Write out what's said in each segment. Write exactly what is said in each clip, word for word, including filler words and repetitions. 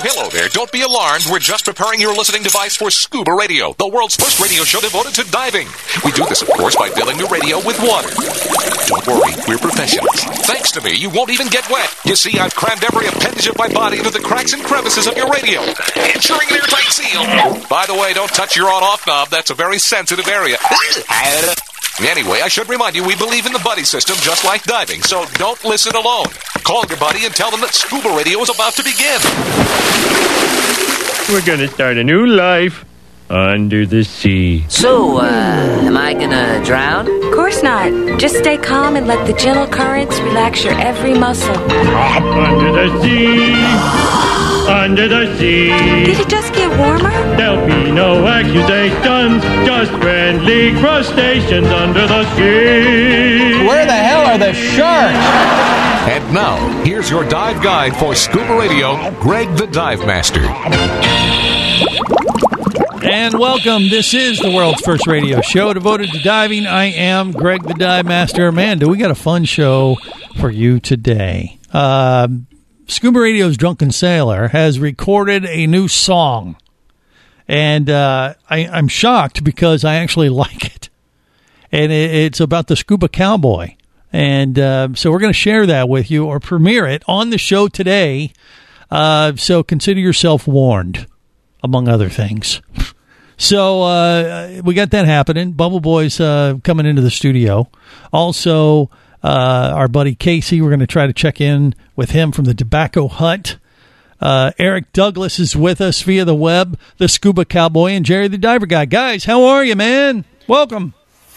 Hello there. Don't be alarmed. We're just preparing your listening device for Scuba Radio, the world's first radio show devoted to diving. We do this, of course, by filling the radio with water. Don't worry, we're professionals. Thanks to me, you won't even get wet. You see, I've crammed every appendage of my body into the cracks and crevices of your radio, ensuring an airtight seal. By the way, don't touch your on-off knob. That's a very sensitive area. Anyway, I should remind you, we believe in the buddy system just like diving, so don't listen alone. Call your buddy and tell them that Scuba Radio is about to begin. We're gonna start a new life under the sea. So, uh, am I gonna drown? Of course not. Just stay calm and let the gentle currents relax your every muscle. Under the sea. Under the sea. Did it just get warmer? There'll be no accusations, just friendly crustaceans under the sea. Where the hell are the sharks? And now, here's your dive guide for Scuba Radio, Greg the Dive Master. And welcome. This is the world's first radio show devoted to diving. I am Greg the Dive Master. Man, do we got a fun show for you today. Uh, Scuba Radio's Drunken Sailor has recorded a new song. And uh, I, I'm shocked because I actually like it. And it, it's about the Scuba Cowboy. And uh, so we're going to share that with you or premiere it on the show today. Uh, so consider yourself warned, among other things. So uh, we got that happening. Bubble Boy's uh, coming into the studio. Also, uh, our buddy Casey, we're going to try to check in with him from the Tobacco Hut. Uh, Eric Douglas is with us via the web, the Scuba Cowboy, and Jerry the Diver Guy. Guys, how are you, man? Welcome.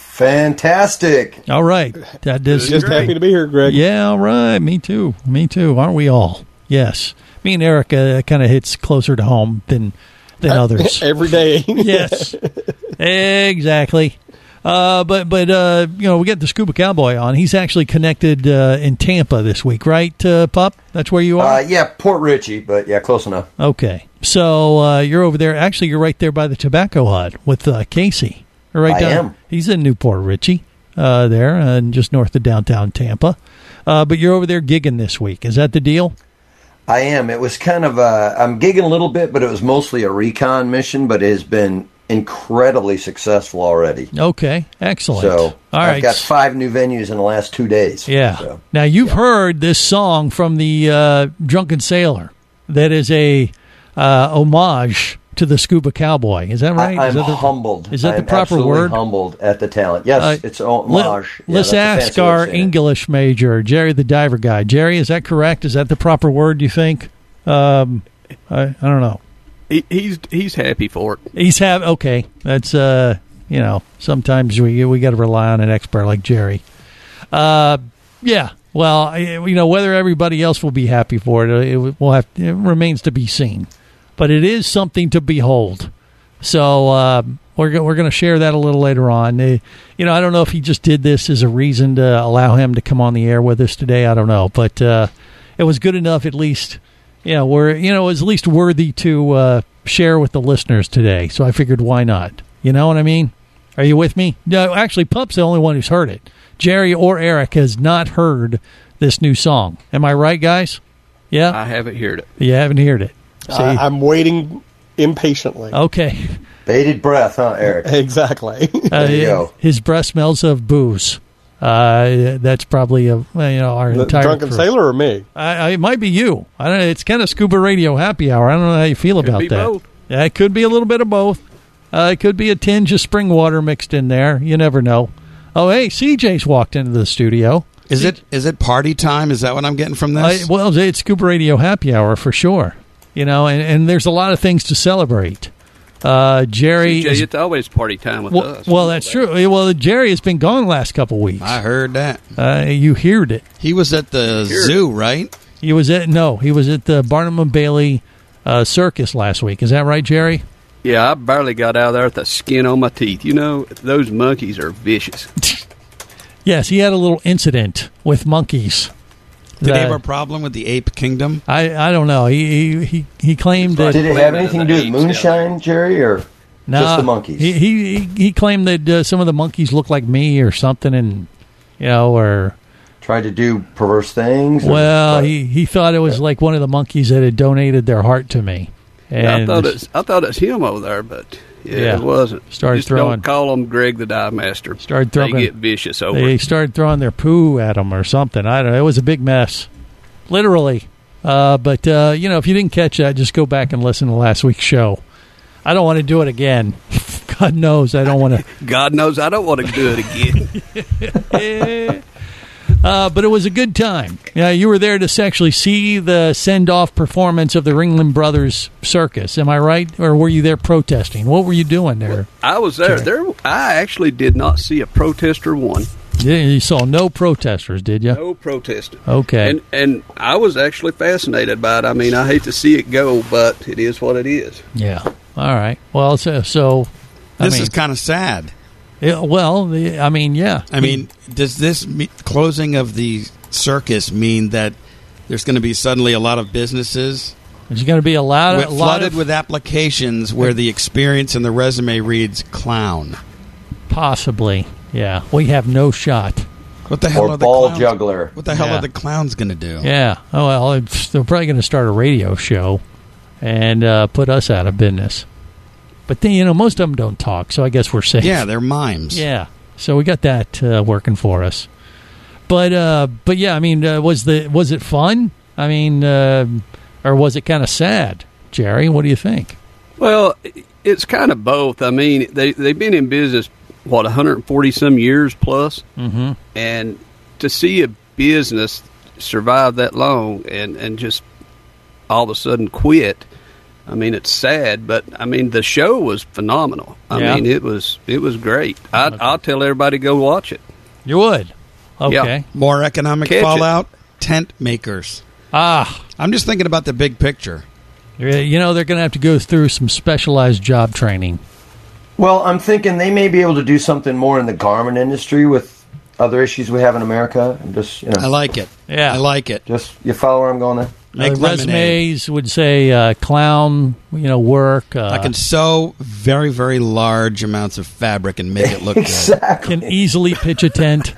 Fantastic. All right. That is Just great. happy to be here, Greg. Yeah, all right. Me too. Me too. Aren't we all? Yes. Me and Eric uh, kind of hits closer to home than than others. Every day. Yes. Exactly. Uh, but, but uh, you know, we got the Scuba Cowboy on. He's actually connected uh, in Tampa this week, right, uh, Pup? That's where you are? Uh, yeah, Port Richey, but yeah, close enough. Okay. So uh, you're over there. Actually, you're right there by the Tobacco Hut with uh, Casey. Right I down. am. He's in Newport Richey uh, there, and just north of downtown Tampa. Uh, but you're over there gigging this week. Is that the deal? I am. It was kind of a, I'm gigging a little bit, but it was mostly a recon mission, but it has been incredibly successful already. Okay, excellent. So All right. I've got five new venues in the last two days. Yeah. So, now, you've yeah. heard this song from the uh, Drunken Sailor that is a uh, homage to the Scuba Cowboy. Is that right? I, I'm is that the, humbled. Is that I'm the proper absolutely word? humbled at the talent. Yes, Uh, it's homage. Let, us yeah, ask our English major, Jerry the Diver Guy. Jerry, is that correct? Is that the proper word, do you think? Um, I, I don't know. He, he's he's happy for it. He's have okay. That's uh, you know, sometimes we we got to rely on an expert like Jerry. Uh, yeah. Well, I, you know, whether everybody else will be happy for it, it will have. It remains to be seen. But it is something to behold. So uh, we're go- we're going to share that a little later on. Uh, you know, I don't know if he just did this as a reason to allow him to come on the air with us today. I don't know, but uh, it was good enough at least. You know, we're you know, it was at least worthy to uh, share with the listeners today. So I figured, why not? You know what I mean? Are you with me? No, actually, Pup's the only one who's heard it. Jerry or Eric has not heard this new song. Am I right, guys? Yeah, I haven't heard it. You haven't heard it. See? Uh, I'm waiting impatiently. Okay. Bated breath, huh, Eric? Exactly. Uh, There you go. His breath smells of booze. Uh, that's probably a, you know our The entire Drunken crew. Sailor or me? I, I, it might be you. I don't know. It's kind of Scuba Radio happy hour. I don't know how you feel Could about be that. both. Yeah, it could be a little bit of both. Uh, it could be a tinge of spring water mixed in there. You never know. Oh, hey, C J's walked into the studio. Is it is it party time? Is that what I'm getting from this? Uh, well, it's Scuba Radio happy hour for sure. You know, and, and there's a lot of things to celebrate. Uh, Jerry, C J, is, it's always party time with well, us. well, that's true. Well, Jerry has been gone the last couple weeks. I heard that. Uh, you heard it. He was at the Heard zoo, right? He was at no, he was at the Barnum and Bailey uh, circus last week. Is that right, Jerry? Yeah, I barely got out of there with the skin on my teeth. You know, those monkeys are vicious. Yes, he had a little incident with monkeys. Did Uh, he have a problem with the ape kingdom? I, I don't know. He he he, he claimed that Did it have anything to do with Apes moonshine, Jerry, or nah, just the monkeys? He he he claimed that uh, some of the monkeys look like me or something, and you know, or tried to do perverse things. Well, or, he, he thought it was like one of the monkeys that had donated their heart to me. And Yeah, I thought it's I thought it's him over there, but yeah, Yeah. it wasn't. Started Just throwing- Don't call him Greg the Dive Master. Started throwing- They get vicious over they it. started throwing their poo at him or something. I don't know. It was a big mess, literally. Uh, but, uh, you know, if you didn't catch that, just go back and listen to last week's show. I don't want to do it again. God knows I don't want to. God knows I don't want to do it again. Uh, but it was a good time. Yeah, you were there to actually see the send-off performance of the Ringling Brothers Circus. Am I right? Or were you there protesting? What were you doing there? I was there. There, I actually did not see a protester one. Yeah, you saw no protesters, did you? No protester. Okay. And and I was actually fascinated by it. I mean, I hate to see it go, but it is what it is. Yeah. All right. Well, so, so I This mean, is kind of sad. yeah, well, the, I mean, yeah. I mean, does this me- closing of the circus mean that there's going to be suddenly a lot of businesses There's going to be a lot of with, a lot flooded of, with applications where the experience in the resume reads clown? possibly. Yeah, we have no shot. What the hell or are the ball clowns? juggler. What the hell Yeah. are the clowns going to do? Yeah. Oh well, it's, they're probably going to start a radio show and uh, put us out of business. But then, you know, most of them don't talk, so I guess we're safe. Yeah, they're mimes. Yeah. So we got that uh, working for us. But uh, but yeah, I mean, uh, was the was it fun? I mean, uh, or was it kind of sad, Jerry? What do you think? Well, it's kind of both. I mean, they they've been in business what one hundred forty some years plus, Mm-hmm. and to see a business survive that long and and just all of a sudden quit. I mean, it's sad, but I mean, the show was phenomenal. I Yeah. mean, it was it was great. I'd, I'll tell everybody to go watch it. You would. Okay. Yeah. More economic Catch it. fallout? Tent makers. Ah, I'm just thinking about the big picture. you know, they're going to have to go through some specialized job training. Well, I'm thinking they may be able to do something more in the garment industry with other issues we have in America. I'm just, you know, I like it. Yeah. I like it. just you follow where I'm going there. Make Uh, lemonade. resumes would say uh, clown, you know, work. Uh, I can sew very, very large amounts of fabric and make it look good. Exactly. can easily pitch a tent.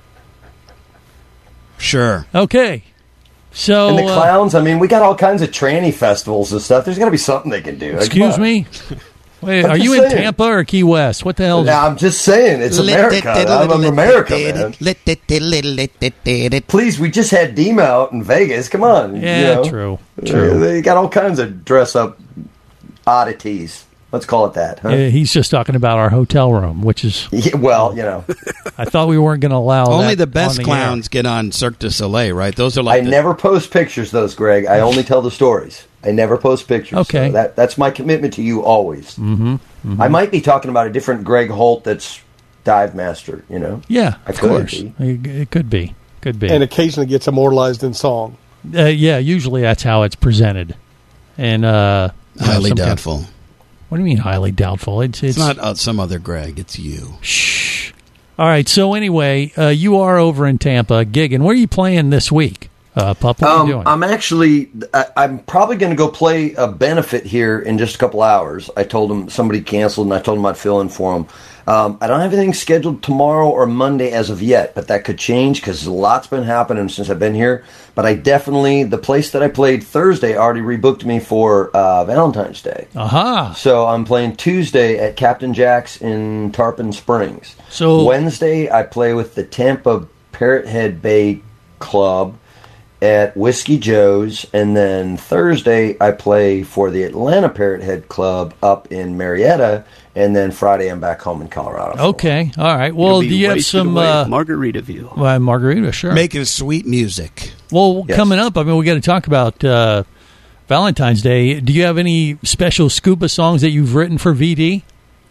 Sure. Okay. So, And the uh, clowns, I mean, we got all kinds of tranny festivals and stuff. There's got to be something they can do. Like, excuse come on. me? Wait, I'm are just you in saying. Tampa or Key West? What the hell? Now, I'm just saying, it's America. I'm, I'm America, man. Please, we just had Dima out in Vegas. Come on. Yeah, you know. true. Uh, True. They got all kinds of dress-up oddities. Let's call it that. Huh? Uh, he's just talking about our hotel room, which is, Yeah, well, you know, I thought we weren't going to allow Only that the best on clowns get on Cirque du Soleil, right? Those are like I the, never post pictures, those, Greg. I only tell the stories. I never post pictures. Okay. So that, that's my commitment to you always. Mm-hmm. Mm-hmm. I might be talking about a different Greg Holt that's dive master, you know? Yeah, I of could course. be. It, it could be. Could be. And occasionally gets immortalized in song. Uh, yeah, usually that's how it's presented. And uh, you know, highly some kind- doubtful. what do you mean highly doubtful? It's it's, It's not uh, some other Greg. It's you. Shh. All right. So anyway, uh, you are over in Tampa gigging. Where are you playing this week, uh, Pup? What are you Um, doing? I'm actually, I, I'm probably going to go play a benefit here in just a couple hours. I told them somebody canceled, and I told them I'd fill in for them. Um, I don't have anything scheduled tomorrow or Monday as of yet, but that could change because a lot's been happening since I've been here. But I definitely, the place that I played Thursday already rebooked me for uh, Valentine's Day. Aha. So I'm playing Tuesday at Captain Jack's in Tarpon Springs. So- Wednesday I play with the Tampa Parrot Head Bay Club at Whiskey Joe's, and then Thursday I play for the Atlanta Parrot Head Club up in Marietta, and then Friday I'm back home in Colorado. Okay. All right. Well, You'll do be you have wasted some away uh, at Margaritaville? well, Margarita? Sure. Making sweet music. Well, Yes. coming up, I mean, we got to talk about uh, Valentine's Day. Do you have any special scuba songs that you've written for V D?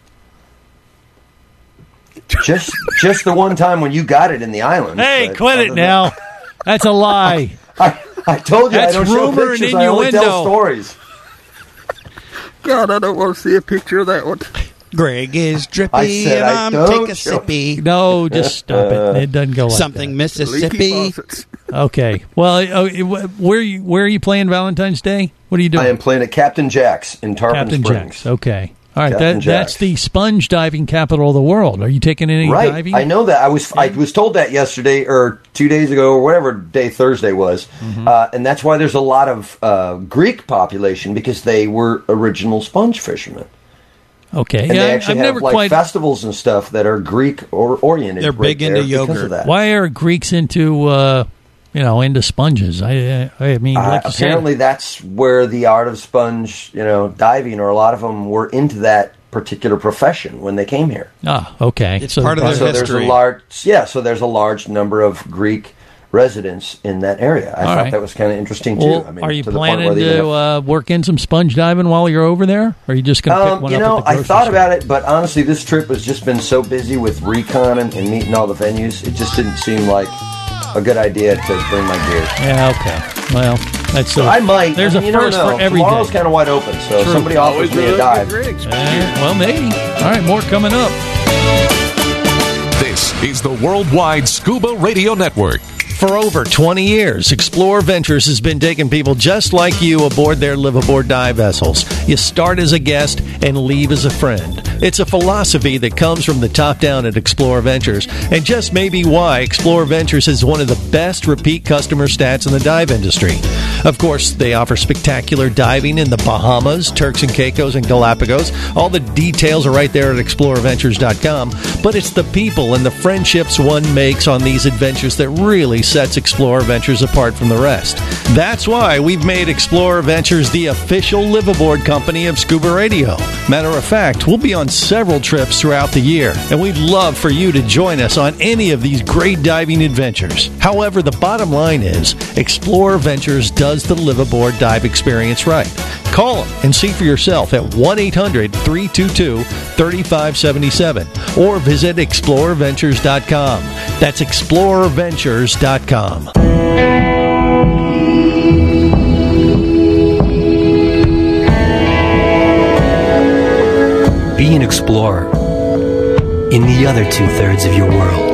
Just just the one time when you got it in the island. Hey, but quit other it than now. That's a lie. that- I, I told you That's I don't show rumor and pictures. I only tell innuendo. stories. God, I don't want to see a picture of that one. Greg is drippy I said and I I'm don't take a show- sippy. No, just stop it. It doesn't go like Something Leaky Mississippi. faucets. that. Okay. Well, uh, where you, where are you playing Valentine's Day? What are you doing? I am playing at Captain Jack's in Tarpon Captain Springs. Jack's. Okay. All right, Captain that, Jack. that's the sponge diving capital of the world. Are you taking any right. diving? I know that. I was I was told that yesterday or two days ago or whatever day Thursday was, Mm-hmm. uh, and that's why there's a lot of uh, Greek population because they were original sponge fishermen. Okay, And yeah, they actually I've have never like quite. festivals and stuff that are Greek or oriented. They're right big into there because yogurt. of that. Why are Greeks into, uh, you know, into sponges? I, I mean, Uh, like you apparently, said, that's where the art of sponge, you know, diving, or a lot of them were into that particular profession when they came here. ah, okay, It's part of their So there's history. a large, yeah. So there's a large number of Greek residents in that area. I All thought right. that was kind of interesting too. Well, I mean, are you to the point planning where they even to have- uh, work in some sponge diving while you're over there? Or are you just going to pick Um, one you up know, at the I grocery thought store? about it, but honestly, this trip has just been so busy with recon and, and meeting all the venues. It just didn't seem like a good idea to bring my gear. Yeah, okay. Well, that's So uh, I might. There's I mean, a you never first know. for every Tomorrow's day. kind of wide open, so True. somebody offers Always me a love dive. good Greeks. Eh, well, maybe. All right, more coming up. This is the Worldwide Scuba Radio Network. For over twenty years, Explore Ventures has been taking people just like you aboard their live-aboard dive vessels. You start as a guest and leave as a friend. It's a philosophy that comes from the top down at Explore Ventures, and just may be why Explore Ventures is one of the best repeat customer stats in the dive industry. Of course, they offer spectacular diving in the Bahamas, Turks and Caicos, and Galapagos. All the details are right there at explorer ventures dot com, but it's the people and the friendships one makes on these adventures that really sets Explorer Ventures apart from the rest. That's why we've made Explorer Ventures the official live-aboard company of Scuba Radio. Matter of fact, we'll be on several trips throughout the year, and we'd love for you to join us on any of these great diving adventures. However, the bottom line is, Explorer Ventures does the live-aboard dive experience right. Call them and see for yourself at one eight hundred three two two three five seven seven or visit explorer ventures dot com. That's explorer ventures dot com. Be an explorer in the other two-thirds of your world.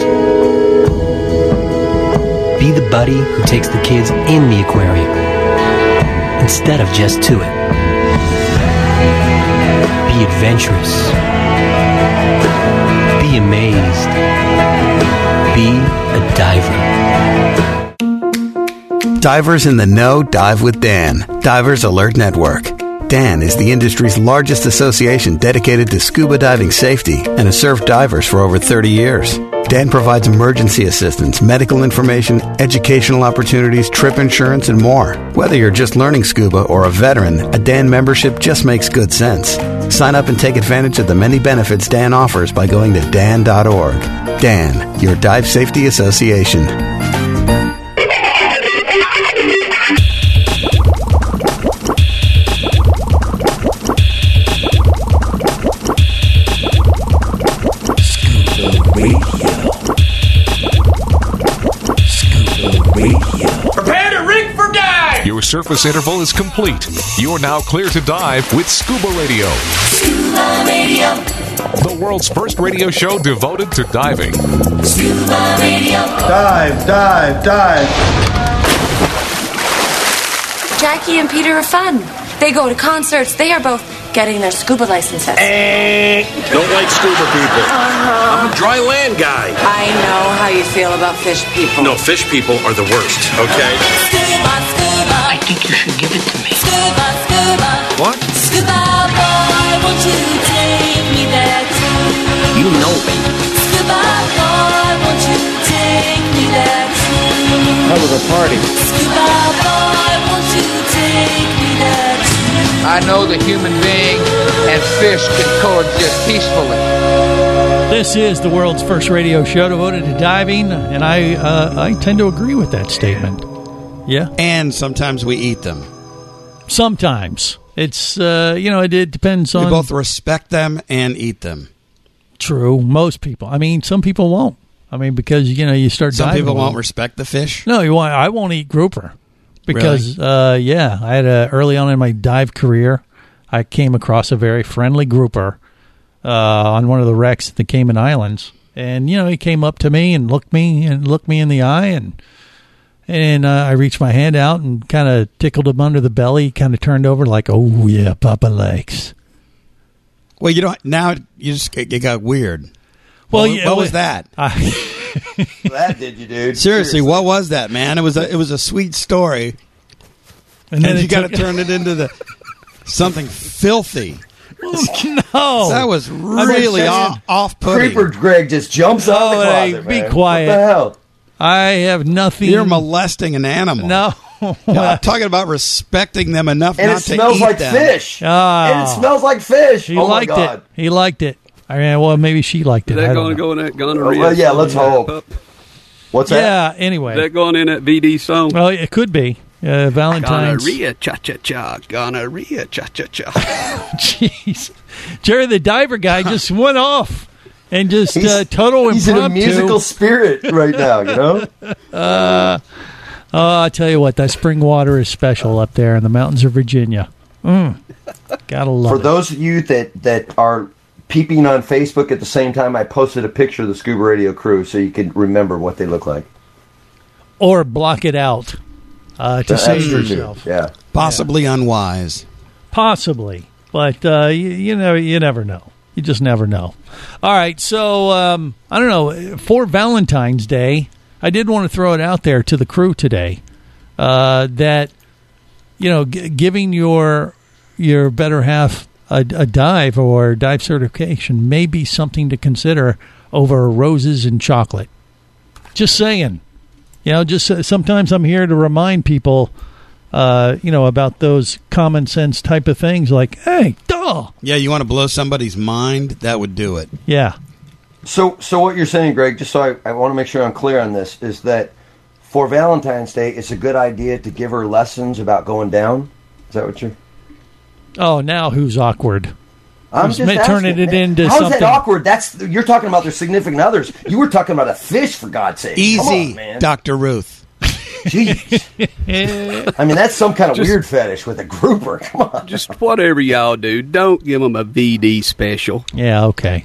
Be the buddy who takes the kids in the aquarium instead of just to it. Be adventurous. Be amazed. Be a diver. Divers in the know dive with Dan, Divers Alert Network. Dan is the industry's largest association dedicated to scuba diving safety and has served divers for over thirty years. Dan provides emergency assistance, medical information, educational opportunities, trip insurance, and more. Whether you're just learning scuba or a veteran, a Dan membership just makes good sense. Sign up and take advantage of the many benefits Dan offers by going to dan dot org. Dan, your dive safety association. Prepare to rig for dive! Your surface interval is complete. You're now clear to dive with Scuba Radio. Scuba Radio. The world's first radio show devoted to diving. Scuba Radio. Dive, dive, dive. Jackie and Peter are fun. They go to concerts. They are both getting their scuba licenses. Eh, don't like scuba people. Uh-huh. I'm a dry land guy. I know how you feel about fish people. No, fish people are the worst, okay? Scuba, scuba. I think you should give it to me. Scuba, scuba. What? Scuba boy, won't you take me there too? You know me. Scuba boy, won't you take me there too? That was a party. Scuba boy, won't you take me there too? I know the human being and fish can coexist peacefully. This is the world's first radio show devoted to diving, and I uh, I tend to agree with that statement. Yeah, and sometimes we eat them. Sometimes it's uh, you know it, it depends on. We both respect them and eat them. True, most people. I mean, some people won't. I mean, because you know you start. Some diving people with won't them. respect the fish. No, you want. I won't eat grouper because Really? uh, yeah, I had a early on in my dive career, I came across a very friendly grouper uh, on one of the wrecks at the Cayman Islands, and you know he came up to me and looked me and looked me in the eye, and and uh, I reached my hand out and kind of tickled him under the belly. He kind of turned over like, "Oh yeah, Papa likes." Well, you don't. Now you just it got weird. Well, what, yeah, what well, was that? I, That did you, dude? Seriously, what was that, man? It was a it was a sweet story, and then and you it got to took- turn it into the something filthy. no, That was really off, off-putting. Creeper Greg just jumps out of the Oh, hey, closet, be man. quiet. What the hell? I have nothing. You're molesting an animal. No. Yeah, I'm talking about respecting them enough And not it to smells eat like them. fish. Ah. And it smells like fish. He oh liked my God. it. He liked it. I mean, well, maybe she liked it. Is I that don't going to know. go in that gonorrhea? Well, yeah, let's song? hope. What's that? Yeah. Anyway, Is that going in that V D song? well, it could be uh, Valentine's. Gonorrhea, cha cha cha. Gonorrhea, cha cha cha. Jeez, Jerry the diver guy just went off and just He's- uh, total He's in a impromptu. musical spirit right now, you know? Uh, oh, I tell you what, that spring water is special up there in the mountains of Virginia. Mm, gotta love For it. those of you that, that are peeping on Facebook at the same time, I posted a picture of the Scuba Radio crew so you can remember what they look like. Or block it out uh, to That's save true, too. yourself. Yeah. Possibly unwise. Possibly, but uh, you, you know, you never know. You just never know. All right, so um, I don't know. For Valentine's Day, I did want to throw it out there to the crew today uh, that you know, g- giving your your better half a, a dive or dive certification may be something to consider over roses and chocolate. Just saying. You know, just uh, sometimes I'm here to remind people, uh, you know, about those common sense type of things like, hey, duh. Yeah, you want to blow somebody's mind? That would do it. Yeah. So, so what you're saying, Greg, just so I, I want to make sure I'm clear on this, is that for Valentine's Day, it's a good idea to give her lessons about going down? Is that what you're... Oh, now who's awkward? I'm Who's just ma- turning asking, it man. into How's something. that awkward? That's you're talking about their significant others. You were talking about a fish, for God's sake. Come Easy, on, man. Doctor Ruth. Jeez. I mean, that's some kind of Just- weird fetish with a grouper. Come on. Just whatever y'all do, don't give them a V D special. Yeah, okay.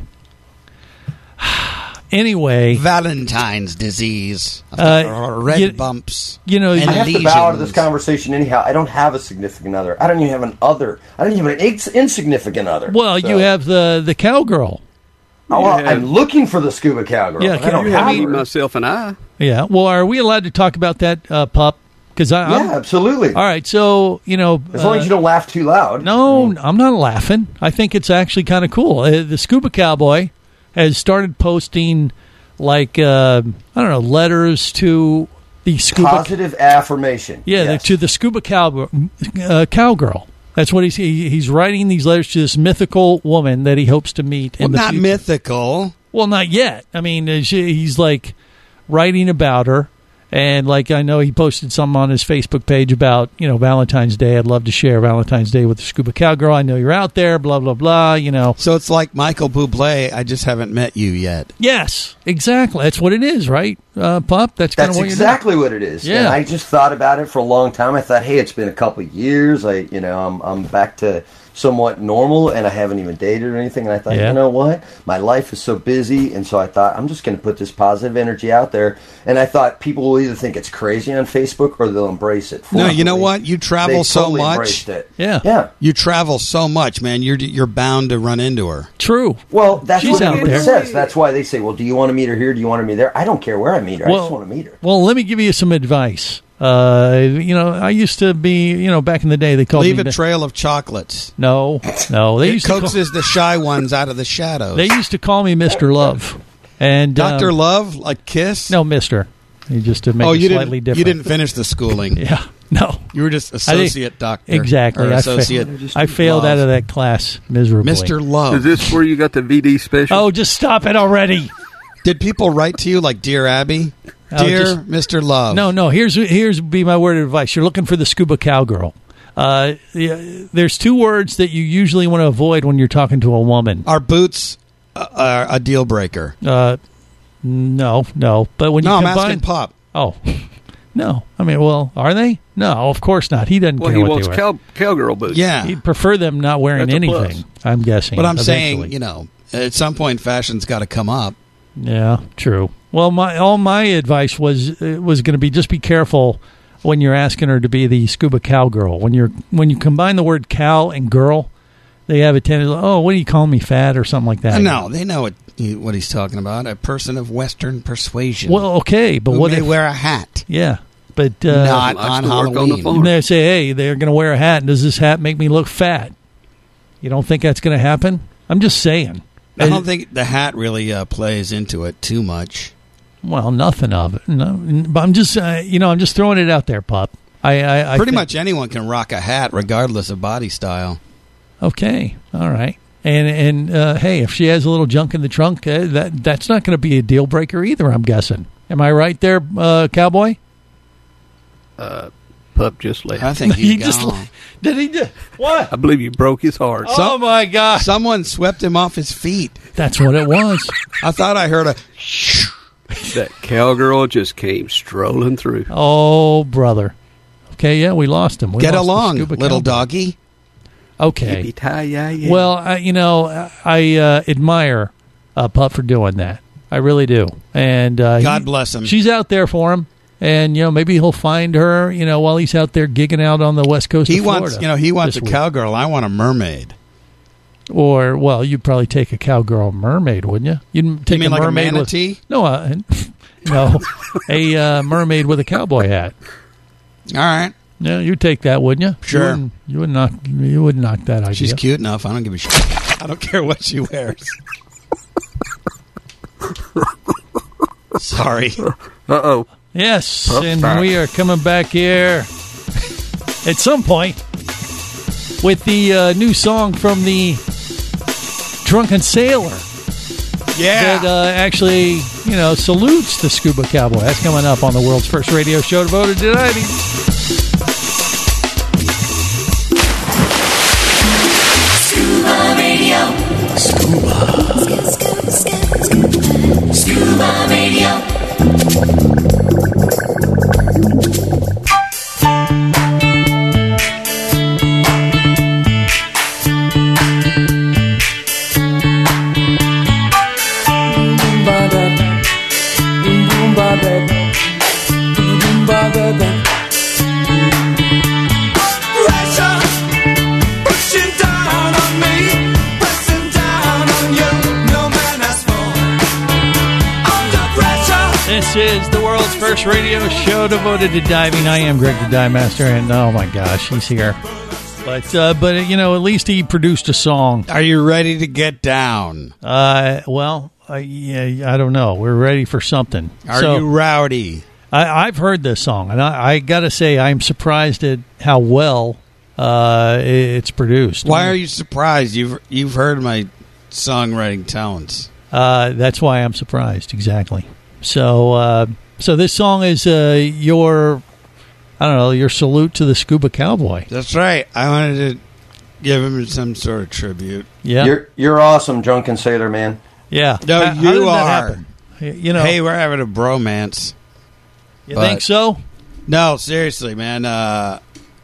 Anyway, Valentine's disease, Uh, red you- bumps. you know, and I have to bow out of this lesions. conversation anyhow. I don't have a significant other. I don't even have an other. I don't even have an ins- insignificant other. well, So- you have the the cowgirl. Oh, well, You have- I'm looking for the scuba cowgirl. Yeah, but I don't You have have her. myself and I. Yeah. Well, are we allowed to talk about that, uh, pup? Because I. I'm, Yeah, absolutely. all right. So you know, As long uh, as you don't laugh too loud. No, I'm not laughing. I think it's actually kind of cool. Uh, the Scuba Cowboy has started posting, like, uh, I don't know, letters to the Scuba... Positive affirmation. yeah, the, Yes. to the Scuba cow, uh, Cowgirl. That's what he's he, he's writing these letters to this mythical woman that he hopes to meet Well, in the not future. mythical. Well, not yet. I mean, uh, she, he's like writing about her. And like I know he posted something on his Facebook page about, you know, Valentine's Day. I'd love to share Valentine's Day with the Scuba Cowgirl. I know you're out there, blah, blah, blah, you know. So it's like Michael Bublé. I just haven't met you yet. Yes, exactly. That's what it is, right, uh, Pup? That's kind That's of what exactly what it is. Yeah. And I just thought about it for a long time. I thought, hey, it's been a couple of years. I, you know, I'm I'm back to somewhat normal, and I haven't even dated or anything. And I thought, Yeah. you know what? My life is so busy, and so I thought I'm just going to put this positive energy out there. And I thought people will either think it's crazy on Facebook or they'll embrace it. No, you know Fortunately, what? You travel they so totally much. embraced it. Yeah. Yeah. You travel so much, man. You're you're bound to run into her. True. Well, that's She's what out it there. says. That's why they say, well, do you want to meet her here? Do you want to meet her there? I don't care where I meet her. I just want to meet her. Well, let me give you some advice. Uh, you know, I used to be, you know, back in the day, they called Leave me... a the- trail of chocolates. No, no. They It used to call, coaxes the shy ones out of the shadows. they used to call me Mister Love. And Doctor um, Love, like Kiss? No, Mister He just to make oh, it you slightly didn't. different. You didn't finish the schooling. Yeah, no. You were just I think- associate doctor. Exactly. Or I, associate. fa- I failed out of that class miserably. Mister Love. Is this where you got the V D special? Oh, just stop it already. Did people write to you like, Dear Abby? Oh, Dear just- Mister Love. No, no. Here's here's be my word of advice. You're looking for the Scuba Cowgirl. Uh, yeah, there's two words that you usually want to avoid when you're talking to a woman. Are boots uh, are a deal breaker? Uh, no, no. But when you No, I'm combine, asking Pop. Oh, no. I mean, well, are they? No, of course not. He doesn't Well, care he what wants they wear. cow, cowgirl boots. Yeah. He'd prefer them not wearing That's a plus. anything. I'm guessing. But I'm eventually. saying, you know, at some point, fashion's got to come up. Yeah, true. Well, my all my advice was it was going to be just be careful when you're asking her to be the Scuba Cowgirl. When you're when you combine the word cow and girl, they have a tendency, oh, what do you call me, fat or something like that? No, they know what he, what he's talking about. A person of Western persuasion. Well, okay, but who what may if wear a hat? Yeah, but uh, not on Halloween. On they say, hey, they're going to wear a hat. Does this hat make me look fat? You don't think that's going to happen? I'm just saying. I don't think the hat really uh, plays into it too much. Well, nothing of it. No, but I'm just, uh, you know, I'm just throwing it out there, pup. I, I, I pretty think, much anyone can rock a hat, regardless of body style. Okay, all right, and and uh, hey, if she has a little junk in the trunk, uh, that that's not going to be a deal breaker either. I'm guessing. Am I right there, uh, cowboy? Uh, pup just left. I think he's he gone. just did he do what? I believe you broke his heart. Oh Some, my God! Someone swept him off his feet. That's what it was. I thought I heard a. That cowgirl just came strolling through. Oh, brother. Okay, yeah, we lost him. We Get lost along, little cowboy. Doggy. Okay. Yippee-ki-yay-yay. Well, I, you know, I uh, admire uh, Pup for doing that. I really do. And uh, God he, bless him. She's out there for him, and you know, maybe he'll find her. You know, while he's out there gigging out on the west coast. He of Florida wants, you know, he wants a week. cowgirl. I want a mermaid. Or well, you'd probably take a cowgirl mermaid, wouldn't you? You'd take you mean a like mermaid a manatee? with no, uh, no, a uh, mermaid with a cowboy hat. All right. Yeah, you'd take that, wouldn't you? Sure. You wouldn't, you would knock. You would knock that idea. She's cute enough. I don't give a shit. I don't care what she wears. Sorry. Uh-oh. Yes, Pup and back. we are coming back here at some point with the uh, new song from the Drunken Sailor. Yeah. That uh, actually, you know, salutes the Scuba Cowboy. That's coming up on the world's first radio show devoted to diving. Scuba Radio. Scuba. Scuba, Scuba Radio. This is the world's first radio show devoted to diving. I am Greg the Dive Master, and oh my gosh, he's here. But uh, but you know, at least he produced a song. Are you ready to get down? Uh, well, uh, yeah, I don't know. We're ready for something. Are So, you rowdy? I, I've heard this song, and I, I got to say, I'm surprised at how well uh, it's produced. Why are you surprised? You've you've heard my songwriting talents. Uh, that's why I'm surprised. Exactly. So, uh, so this song is uh, your, I don't know, your salute to the Scuba Cowboy. That's right. I wanted to give him some sort of tribute. Yeah, You're you're awesome, Drunken Sailor Man. yeah. No, How- how you did that are. happen? You know, Hey, we're having a bromance. you but- think so? No, seriously, man. Uh,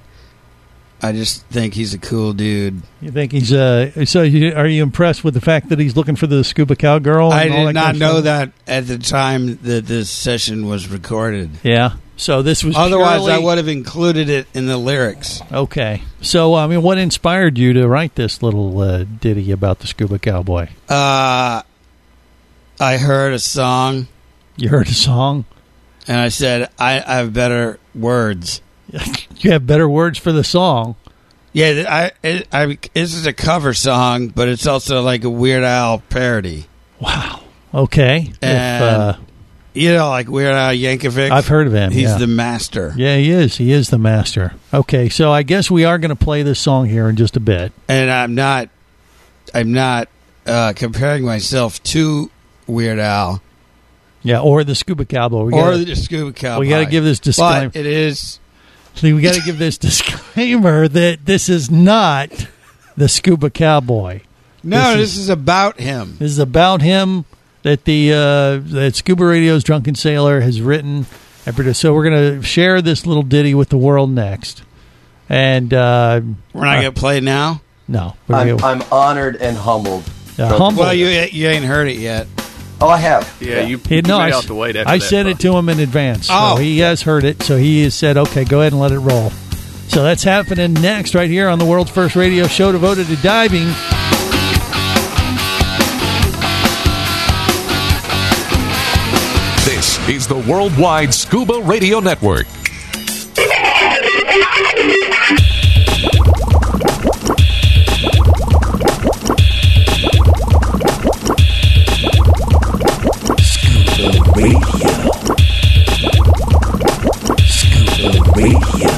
I just think he's a cool dude. You think he's uh? So, you, are you impressed with the fact that he's looking for the Scuba Cowgirl? I and all did that not kind of know stuff? that at the time that this session was recorded. Yeah. So this was Otherwise, purely- I would have included it in the lyrics. Okay. So, I mean, what inspired you to write this little uh, ditty about the Scuba Cowboy? Uh, I heard a song, You heard a song. and I said, I, I have better words. You have better words for the song. Yeah, I, it, I, this is a cover song, but it's also like a Weird Al parody. Wow. Okay. If, And, uh, you know, like Weird Al Yankovic. I've heard of him. He's yeah. the master. Yeah, he is. He is the master. Okay, so I guess we are going to play this song here in just a bit. And I'm not, I'm not uh, comparing myself to Weird Al. Yeah, or the Scuba Cowboy. We or gotta, the Scuba Cowboy. We got to give this disclaimer. But it is. See, we got to give this disclaimer that this is not the Scuba Cowboy. No, This this, is, is about him. This is about him that the uh, that Scuba Radio's Drunken Sailor has written and produced. So we're going to share this little ditty with the world next. And uh, We're not uh, going to play now? No. We're I'm, gonna, I'm honored and humbled. uh, humble. Well, you you ain't heard it yet. Oh, I have. Yeah, you, He- you no, may I, have to wait after I that, sent Buck. it to him in advance. Oh. So he has heard it. So he has said, okay, go ahead and let it roll. So that's happening next right here on the world's first radio show devoted to diving. This is the Worldwide Scuba Radio Network. Scuba Radio. Scuba Radio.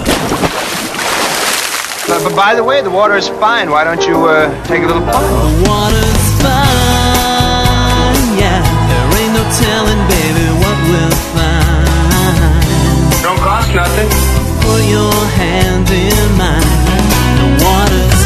Uh, but by the way, the water is fine. Why don't you uh, take a little plunge? The water's fine, yeah. There ain't no telling, baby, what we'll find. Don't cost nothing. Put your hand in mine. The water's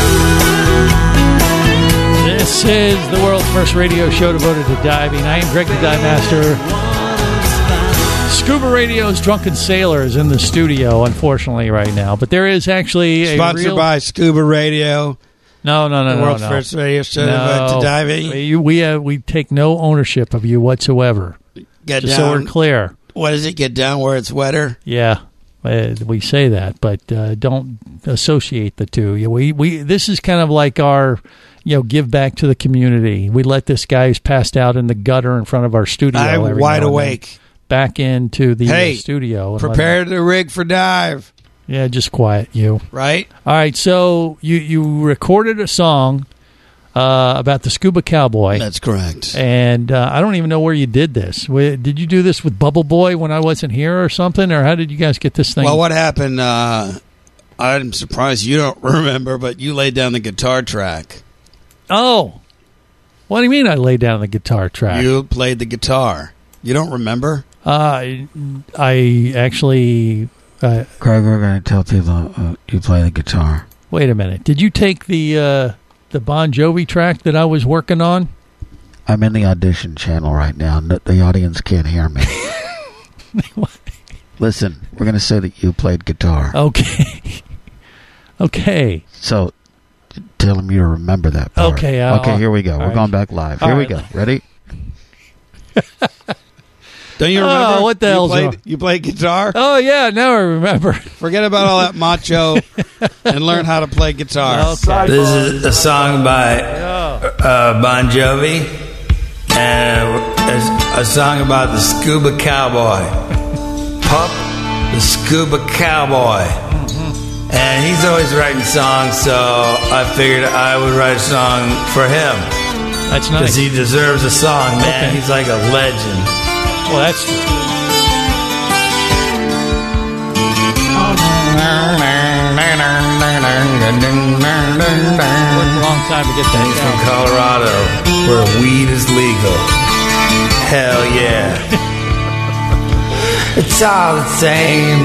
fine. This is the world's first radio show devoted to diving. I am Greg the Dive Master. Scuba Radio's Drunken Sailor is in the studio, unfortunately, right now. But there is actually a Sponsored real... by Scuba Radio. No, no, no, the no, world's no. first radio show no. devoted to diving. We we, uh, we take no ownership of you whatsoever. Get Just down, so we're clear. What does it get down where it's wetter? Yeah, uh, we say that, but uh, don't associate the two. Yeah, We we this is kind of like our, you know, give back to the community. We let this guy who's passed out in the gutter in front of our studio. I'm every wide now and awake. then back into the hey, uh, studio. And prepare the rig for dive. Yeah, just quiet you. Right? All right, so you, you recorded a song uh, about the Scuba Cowboy. That's correct. And uh, I don't even know where you did this. Did you do this with Bubble Boy when I wasn't here or something? Or how did you guys get this thing? Well, what happened, uh, I'm surprised you don't remember, but you laid down the guitar track. Oh. What do you mean I laid down the guitar track? You played the guitar. You don't remember? Uh, I actually... Uh, Craig, we're going to tell people uh, you play the guitar. Wait a minute. Did you take the uh, the Bon Jovi track that I was working on? I'm in the audition channel right now. No, the audience can't hear me. Listen, we're going to say that you played guitar. Okay. Okay. So, tell them you remember that part. Okay. I'll, okay, here we go. We're right. going back live. All Here right. we go. Ready? Don't you remember? Oh, what the you hell's played, wrong? You played guitar? Oh, yeah. Now I remember. Forget about all that macho and learn how to play guitar. Okay. This is a song by uh, Bon Jovi, and it's a song about the scuba cowboy. Pup, the scuba cowboy. Mm-hmm. And he's always writing songs, so I figured I would write a song for him. That's nice. Because he deserves a song, man. Okay. He's like a legend. Well, that's true. Worked a long time to get that. He's from Colorado, where weed is legal. Hell yeah. It's all the same.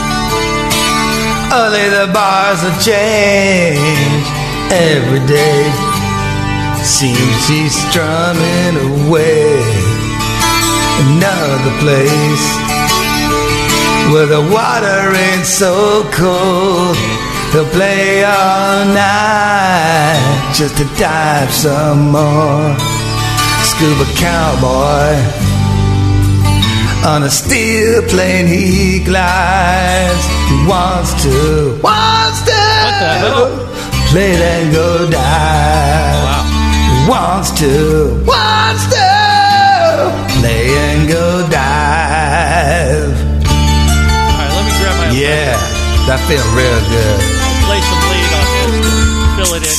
Only the bars will change every day. Seems he's strumming away. Another place where the water ain't so cold. He'll play all night just to dive some more. Scuba cowboy on a steel plane he glides. He wants to, wants to play then go dive. Wow. He wants to, wants to play and go dive. All right, let me grab my... Yeah, that feels real good. I'll play some lead on this to fill it in.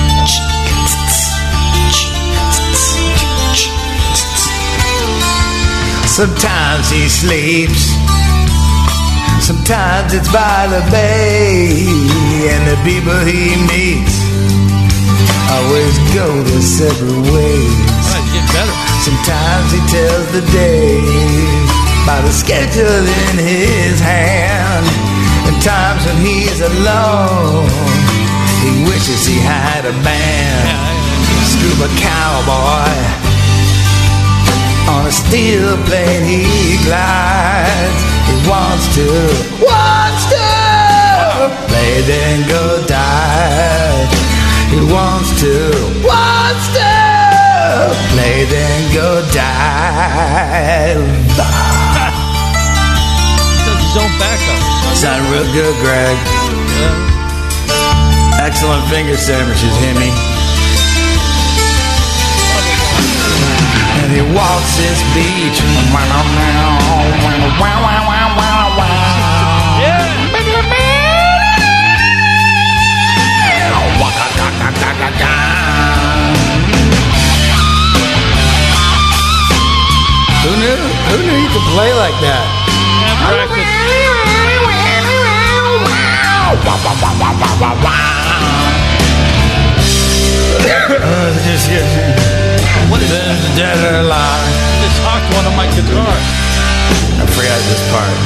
Sometimes he sleeps, sometimes it's by the bay, and the people he meets always go their separate ways. All right, getting better. Sometimes he tells the day by the schedule in his hand. And times when he's alone, he wishes he had a band. Scuba cowboy on a steel plane he glides. He wants to, wants to play then go dive. He wants to, wants to play then go dive. Does his own backup. Sound real good, Greg. Excellent finger sandwiches, Hemi. And he walks this beach. Who knew? Who knew you could play like that? What is that? The dead or alive? Just hocked one on my guitar. I forgot this part.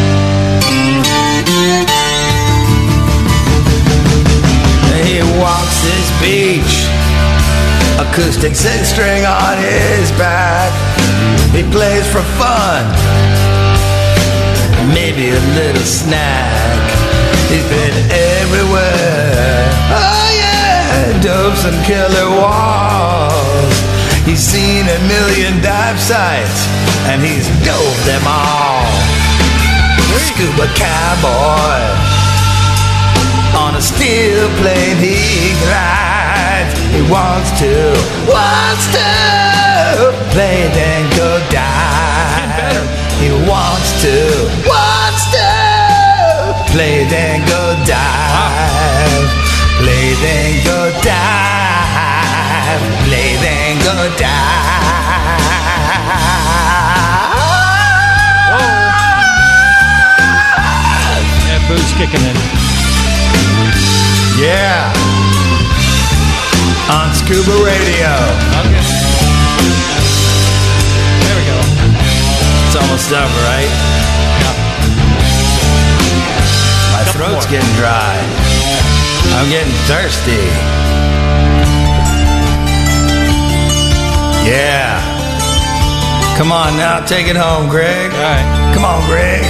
He walks this beach, acoustic six string on his back. He plays for fun, maybe a little snack. He's been everywhere. Oh yeah, dopes and killer walls. He's seen a million dive sites, and he's dove them all. Scuba cowboy, on a steel plane he glides. He wants to, wants to play then go dive. He wants to, wants to play then go dive. Play then go dive. Play then go dive. Yeah, booze kicking in. Yeah. On Scuba Radio. Okay. There we go. It's almost over, right? Yeah. My throat's more. Getting dry. I'm getting thirsty. Yeah. Come on now, take it home, Greg. All right. Come on, Greg.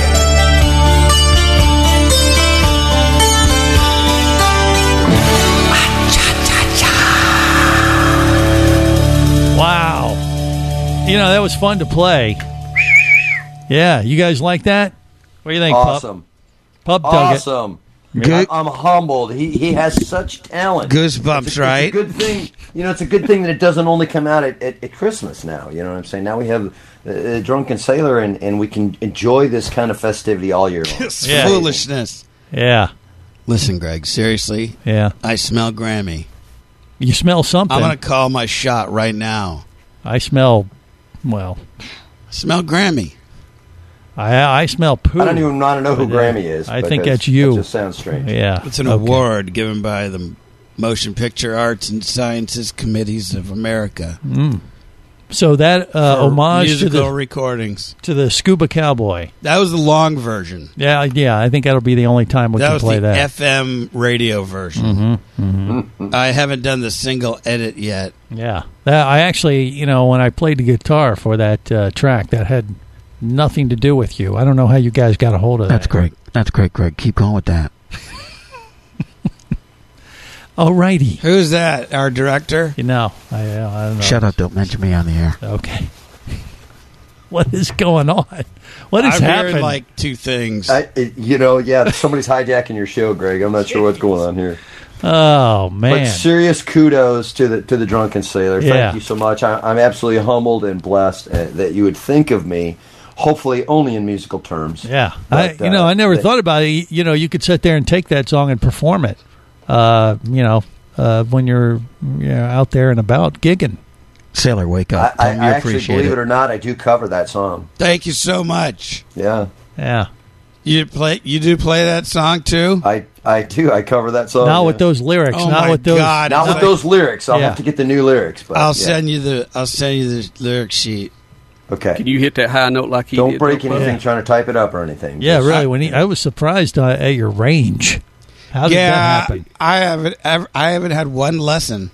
Wow. You know, that was fun to play. Yeah, you guys like that? What do you think, Awesome. Pup? Pup dug Awesome. it. Good. I'm humbled. He he has such talent. Goosebumps, it's a, right? It's a good thing. You know, it's a good thing that it doesn't only come out at, at, at Christmas now. You know what I'm saying? Now we have uh, Drunken Sailor, and, and we can enjoy this kind of festivity all year long. It's Yeah. foolishness. Yeah. Listen, Greg, seriously, Yeah. I smell Grammy. You smell something. I'm going to call my shot right now. I smell, well, I smell Grammy. I I smell poo. I don't even want to know who But, uh, Grammy is. I think because that's you. That just sounds strange. Yeah. It's an Okay. award given by the Motion Picture Arts and Sciences Committees of America. Mm. So that uh, For homage to musical the recordings. to the Scuba Cowboy. That was the long version. Yeah, yeah. I think that'll be the only time we that can was play the that. F M radio version. Mm-hmm, mm-hmm. I haven't done the single edit yet. Yeah, that, I actually, you know, when I played the guitar for that uh, track, that had nothing to do with you. I don't know how you guys got a hold of That's that. great. That's great, Greg. Keep going with that. Alrighty. Who's that? Our director? You know, I, uh, I don't know. Shut up. Don't mention me on the air. Okay. What is going on? What has I've happened? heard like two things. I, it, you know, yeah, somebody's hijacking your show, Greg. I'm not sure what's going on here. Oh man! But serious kudos to the to the Drunken Sailor. Yeah. Thank you so much. I, I'm absolutely humbled and blessed uh, that you would think of me. Hopefully, only in musical terms. Yeah, But, I, you know, uh, I never that- thought about it. You know, you could sit there and take that song and perform it. Uh, you know, uh, when you're you know, out there and about gigging. Sailor, wake I, up. I, Tell 'em I you actually, appreciate believe it. it or not, I do cover that song. Thank you so much. Yeah, Yeah. You play. You do play that song too. I I do. I cover that song. Not yeah. with those lyrics. Oh not my with those. God. Not with I- those lyrics. I'll Yeah. have to get the new lyrics. But I'll yeah. send you the. I'll send you the lyric sheet. Okay. Can you hit that high note like he Don't did? break real anything quick? trying to type it up or anything. Yeah, Just- really. When he, I was surprised uh, at your range. How did yeah, that happen? I haven't. Ever, I haven't had one lesson.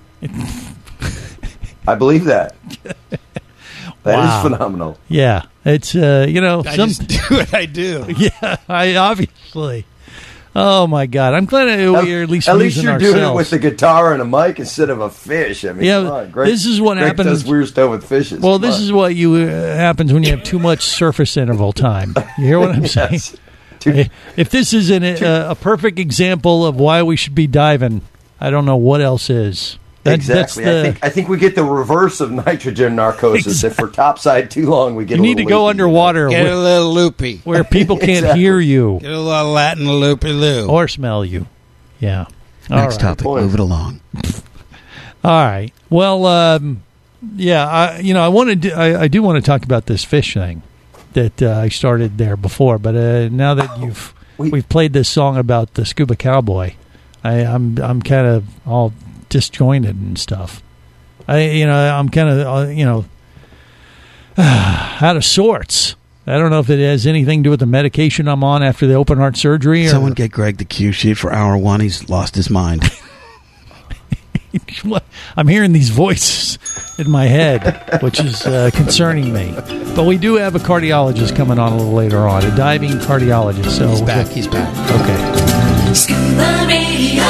I believe that. That Wow. is phenomenal. Yeah, it's uh, you know I some. just do what I do. Yeah, I obviously. Oh my God! I'm glad that we're at least At least using you're ourselves. doing it with the guitar and a mic instear of a fish. I mean, Yeah, come on, Greg, this is what Greg happens- does weird stuff with fishes. Well, Come this on. is what you uh, happens when you have too much surface interval time. You hear what I'm saying? Yes. If this isn't a, a perfect example of why we should be diving, I don't know what else is. That, exactly. That's the, I think I think we get the reverse of nitrogen narcosis. Exactly. If we're topside too long, we get you a need to little go loopy. underwater. Get where, a little loopy. Where people can't Exactly. hear you. Get a little Latin loopy-loo. Or smell you. Yeah. All Next right. topic. Move it along. All right. Well, um, yeah, I, you know, I wanted to, I, I do want to talk about this fish thing that uh, I started there before, but uh, now that you've we, we've played this song about the scuba cowboy, I, I'm I'm kind of all disjointed and stuff. I you know I'm kind of uh, you know out of sorts. I don't know if it has anything to do with the medication I'm on after the open heart surgery. Or, Someone get Greg the cue sheet for hour one. He's lost his mind. I'm hearing these voices in my head, which is uh, concerning me. But we do have a cardiologist coming on a little later on, a diving cardiologist. So He's back. He's back. Okay. Scuba Radio.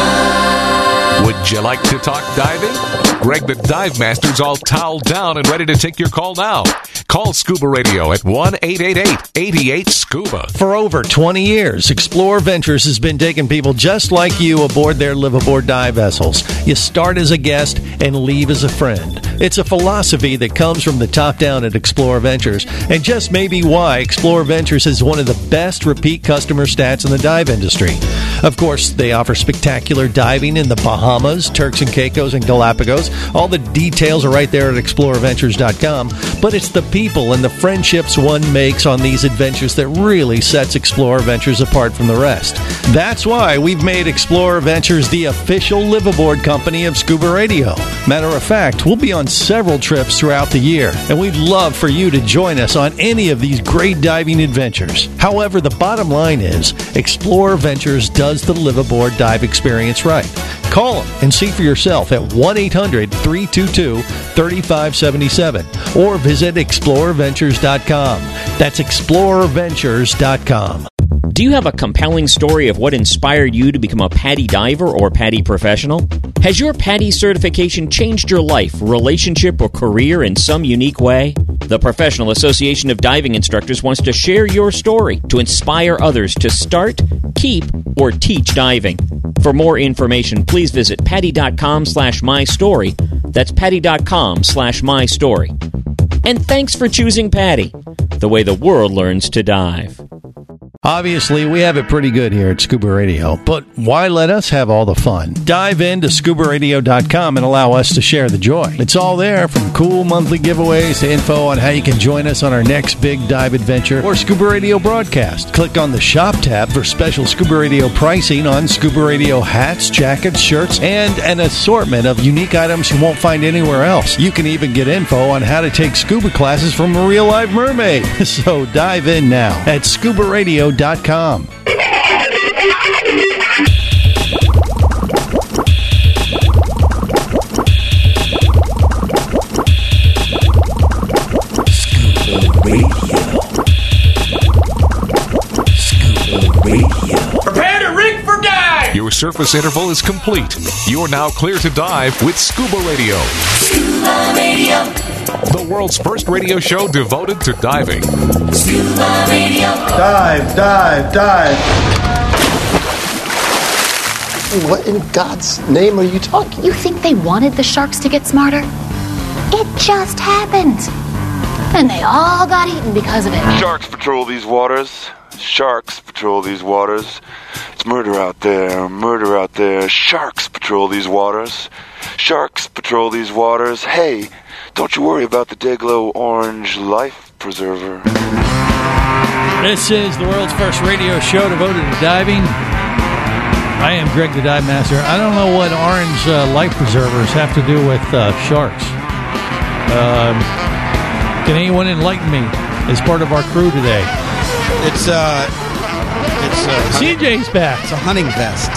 Would you like to talk diving? Greg the Dive Master's all toweled down and ready to take your call now. Call Scuba Radio at one eight eight eight, eight eight, SCUBA. For over twenty years, Explorer Ventures has been taking people just like you aboard their live-aboard dive vessels. You start as a guest and leave as a friend. It's a philosophy that comes from the top down at Explorer Ventures, and just maybe why Explorer Ventures is one of the best repeat customer stats in the dive industry. Of course, they offer spectacular diving in the Bahamas, Turks and Caicos, and Galapagos. All the details are right there at explorer ventures dot com, but it's the people and the friendships one makes on these adventures that really sets Explorer Ventures apart from the rest. That's why we've made Explorer Ventures the official live-aboard company of Scuba Radio. Matter of fact, we'll be on several trips throughout the year, and we'd love for you to join us on any of these great diving adventures. However, the bottom line is, Explorer Ventures does the live-aboard dive experience right. Call them and see for yourself at one eight hundred, three two two, three five seven seven or visit explorer ventures dot com. That's explorer ventures dot com. Do you have a compelling story of what inspired you to become a PADI diver or PADI professional? Has your PADI certification changed your life, relationship, or career in some unique way? The Professional Association of Diving Instructors wants to share your story to inspire others to start, keep, or teach diving. For more information, please visit PADI.com slash my story. That's PADI.com slash my story. And thanks for choosing PADI, the way the world learns to dive. Obviously, we have it pretty good here at Scuba Radio, but why let us have all the fun? Dive into scuba radio dot com and allow us to share the joy. It's all there, from cool monthly giveaways to info on how you can join us on our next big dive adventure or Scuba Radio broadcast. Click on the Shop tab for special Scuba Radio pricing on Scuba Radio hats, jackets, shirts, and an assortment of unique items you won't find anywhere else. You can even get info on how to take scuba classes from a real live mermaid. So dive in now at scuba radio dot com. Scuba Radio. Scuba Radio. Prepare to rig for dive! Your surface interval is complete. You're now clear to dive with Scuba Radio. Scuba Radio. The world's first radio show devoted to diving. Scuba Radio. Dive, dive, dive. What in God's name are you talking? You think they wanted the sharks to get smarter? It just happened. And they all got eaten because of it. Sharks patrol these waters. Sharks patrol these waters. It's murder out there, murder out there. Sharks patrol these waters. Sharks patrol these waters. Hey, don't you worry about the Dayglow Orange Life Preserver. This is the world's first radio show devoted to diving. I am Greg the Dive Master. I don't know what orange uh, life preservers have to do with uh, sharks. Um, can anyone enlighten me as part of our crew today? It's uh, it's uh, C J's back. It's a hunting vest.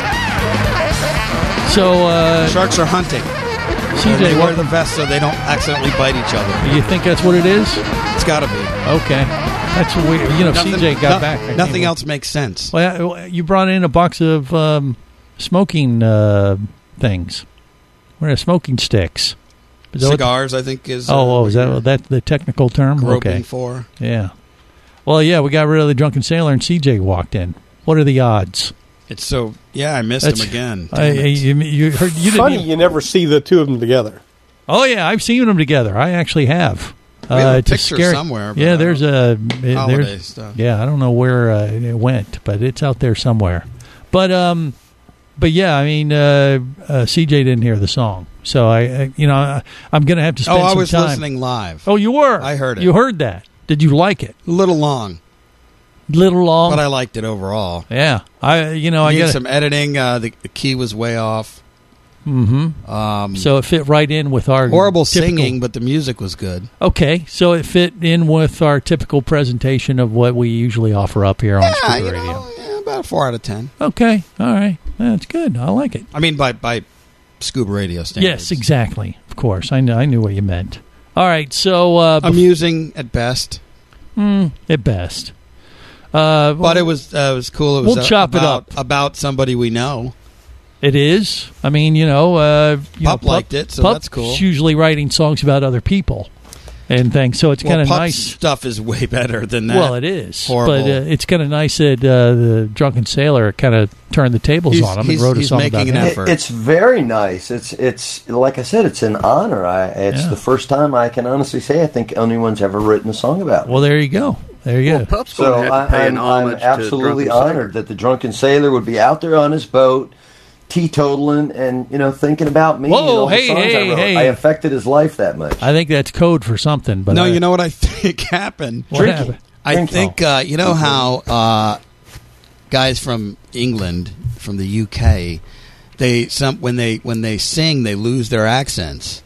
So uh, sharks are hunting. C J, they wear what- the vest so they don't accidentally bite each other. You think that's what it is? It's got to be. Okay, that's weird. You know, Nothing- C J got no- back. I Nothing can't- else makes sense. Well, you brought in a box of um, smoking uh, things. What are smoking sticks? Is that what- Cigars, I think, is. Oh, uh, oh, is that that's the technical term? groping Okay. for. Yeah. Well, yeah, we got rid of the drunken sailor, and C J walked in. What are the odds? It's so yeah. I missed That's- him again. I, Damn it. you, you heard you Funny, didn't. you never see the two of them together. Oh yeah, I've seen them together. I actually have. We have a it's picture scary- somewhere, but Yeah, I there's a Holiday there's, stuff. Yeah, I don't know where uh, it went, but it's out there somewhere. But um, but yeah, I mean, uh, uh, C J didn't hear the song, so I, I you know, I, I'm going to have to spend Oh, I some was time. listening live. Oh, you were. I heard it. You heard that? Did you like it? A little long, Little long, but I liked it overall. yeah. I you know I Needed got some editing. Uh, the, the key was way off. Mm-hmm. Um, So it fit right in with our horrible typical- singing, but the music was good. Okay, so it fit in with our typical presentation of what we usually offer up here on Yeah, Scuba you Radio. know, yeah, about a four out of ten. Okay, all right, that's good. I like it. I mean, by by Scuba Radio standards. Yes, exactly. Of course, I knew. I knew what you meant. All right, so uh, bef- Amusing at best, mm, at best. Uh, but it was uh, it was cool. It was We'll uh, chop it about, up. about somebody we know. It is. I mean, you know, uh, you Pup know, liked it, so Pup's that's cool. Usually writing songs about other people and things, so it's Well, kind of Pup's nice. stuff is way better than that. Well, it is, Horrible. but uh, it's kind of nice that uh, the Drunken Sailor kind of turned the tables He's- on him he's- and wrote a he's song making about an him. effort. It- it's very nice. It's it's like I said, it's an honor. I, it's Yeah. the first time I can honestly say I think anyone's ever written a song about me. Well, there you go. There you Well, go. Pup's So going to have I, to pay I'm, an I'm homage to absolutely Drunken Sailor. honored that the Drunken Sailor would be out there on his boat, teetotaling, and you know thinking about me. Whoa, and all the hey, songs hey, I wrote. hey. I affected his life that much. I think that's code for something. But no, I, you know what I think happened? What Drinking. happened? I Drinking. think uh, you know how uh, guys from England, from the U K, they some when they when they sing they lose their accents,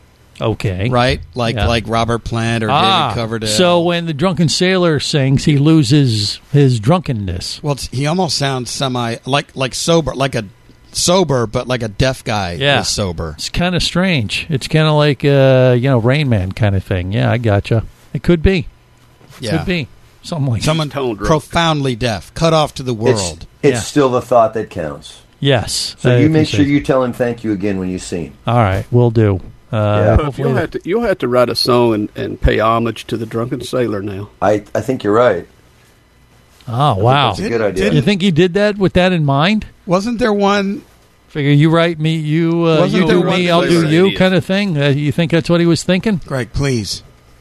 Okay. right? Like Yeah. like Robert Plant or Ah, David Coverdale. so when the Drunken Sailor sings, he loses his drunkenness. well, it's, he almost sounds semi like like sober, like a sober, but like a deaf guy Yeah. is sober. It's kind of strange. It's kind of like, uh, you know, Rain Man kind of thing. Yeah, I gotcha. It could be. Yeah, Could be. Something like someone Tone drunk. profoundly deaf, cut off to the It's, world. it's Yeah. still the thought that counts. Yes. So I you make appreciate sure it. you tell him thank you again when you see him. All right, we'll do. Uh, Yeah. Pup, hopefully you'll have to you'll have to write a song and, and pay homage to the Drunken Sailor now. I, I think you're right. Oh, wow. That's a good idea. You think he did that with that in mind? Wasn't there one? Figure you write me, you uh, Wasn't you there do one me, that I'll was do an you idiot? kind of thing? Uh, you think that's what he was thinking? Greg, please,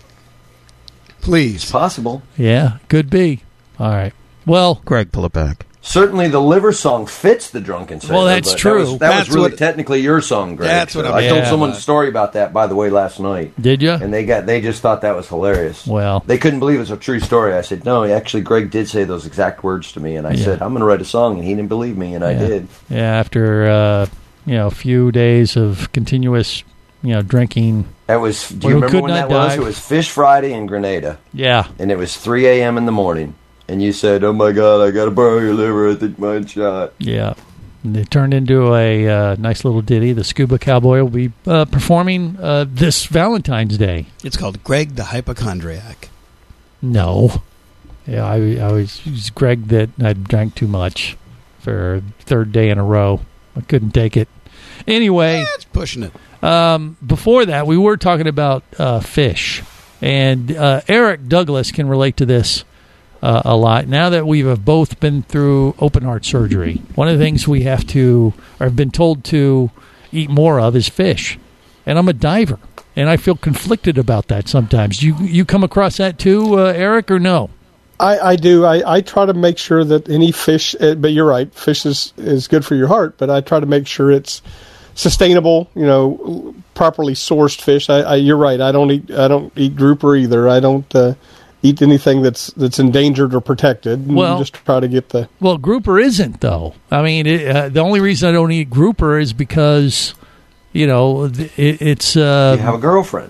It's please. possible. Yeah, could be. All right. Well, Greg, pull it back. Certainly, the liver song fits the Drunken Sailor. Well, that's but true. That was, that That's was really what- technically your song, Greg. That's what So I'm- I told Yeah. someone a story about that, by the way, last night. did you? And they got they just thought that was hilarious. Well, They couldn't believe it was a true story. I said, no, actually, Greg did say those exact words to me. And I Yeah. said, I'm going to write a song. And he didn't believe me, and I Yeah. did. yeah, after uh, you know a few days of continuous you know drinking. That was, do Well, you remember could when not that was? dive. It was Fish Friday in Grenada. Yeah. And it was three a.m. in the morning. And you said, oh, my God, I got to borrow your liver. I think mine's shot. Yeah. And it turned into a uh, nice little ditty. The Scuba Cowboy will be uh, performing uh, this Valentine's Day. It's called Greg the Hypochondriac. No. Yeah, I, I was, it was Greg that I drank too much for a third day in a row. I couldn't take it. Anyway. That's pushing it. Um, before that, we were talking about uh, fish. And uh, Eric Douglas can relate to this uh, a lot. Now that we have both been through open heart surgery, one of the things we have to, or have been told to eat more of is fish. And I'm a diver, and I feel conflicted about that sometimes. You you come across that too, uh, Eric, or no? I, I do. I, I try to make sure that any fish, uh, but you're right, fish is, is good for your heart, but I try to make sure it's sustainable, you know, properly sourced fish. I, I you're right. I don't eat I don't eat grouper either. I don't uh, eat anything that's that's endangered or protected. Well- just try to get the Well, grouper isn't, though. I mean, it, uh, the only reason I don't eat grouper is because, you know, th- it, it's... Uh, You have a girlfriend.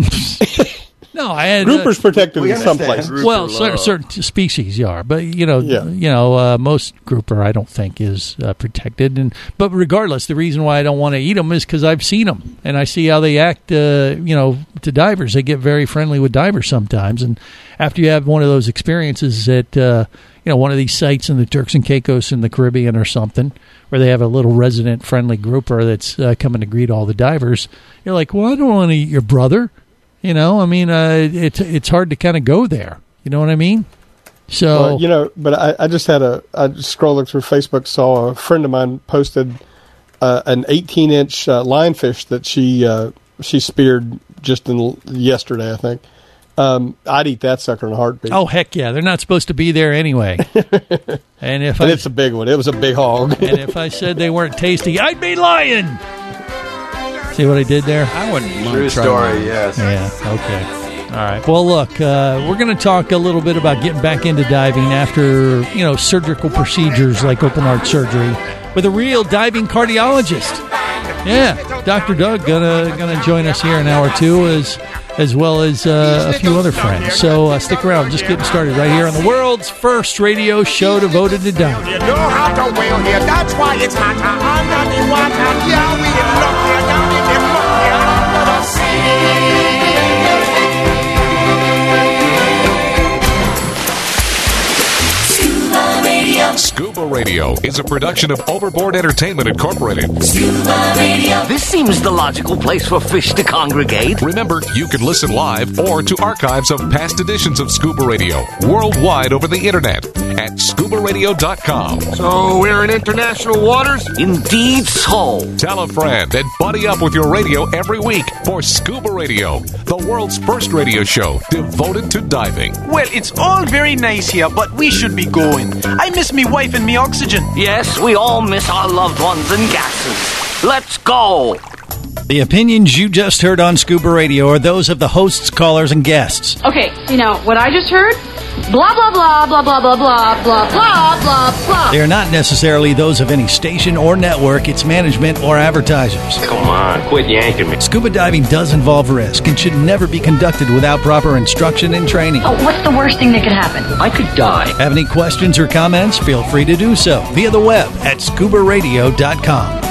No, I had grouper's protected we in some understand. places. Grouper well, cer- love. certain species are, but you know, Yeah. you know, uh, most grouper I don't think is uh, protected. And but regardless, the reason why I don't want to eat them is because I've seen them and I see how they act. Uh, you know, to divers, they get very friendly with divers sometimes. And after you have one of those experiences at uh, you know one of these sites in the Turks and Caicos in the Caribbean or something, where they have a little resident friendly grouper that's uh, coming to greet all the divers, you're like, well, I don't want to eat your brother. You know, I mean, uh, it's it's hard to kind of go there. You know what I mean? So well, you know, but I, I just had a I just scrolling through Facebook, saw a friend of mine posted uh, an eighteen inch uh, lionfish that she uh, she speared just in yesterday, I think. Um, I'd eat that sucker in a heartbeat. Oh heck yeah, they're not supposed to be there anyway. and if and I, it's a big one, it was a big hog. and if I said they weren't tasty, I'd be lying. See what I did there? I wouldn't. True story, yes. Yeah. Okay. All right. Well, look, uh, we're going to talk a little bit about getting back into diving after, you know, surgical procedures like open heart surgery with a real diving cardiologist. Yeah, Doctor Doug gonna gonna join us here in hour two as as well as uh, a few other friends. So uh, stick around. Just getting started right here on the world's first radio show devoted to diving. You know how to whale here. That's why it's hotter under the water. Yeah, we in luck here down in the muck here under the sea. Scuba Radio is a production of Overboard Entertainment Incorporated. Scuba Radio. This seems the logical place for fish to congregate. Remember, you can listen live or to archives of past editions of Scuba Radio worldwide over the internet at scuba radio dot com. So we're in international waters? Indeed so. Tell a friend and buddy up with your radio every week for Scuba Radio, the world's first radio show devoted to diving. Well, it's all very nice here, but we should be going. I miss me wife and me oxygen. Yes, we all miss our loved ones and gases. Let's go. The opinions you just heard on Scuba Radio are those of the hosts, callers, and guests. Okay, you know, what I just heard? Blah, blah, blah, blah, blah, blah, blah, blah, blah, blah, blah. They are not necessarily those of any station or network, its management, or advertisers. Come on, quit yanking me. Scuba diving does involve risk and should never be conducted without proper instruction and training. Oh, what's the worst thing that could happen? I could die. Have any questions or comments? Feel free to do so via the web at scuba radio dot com.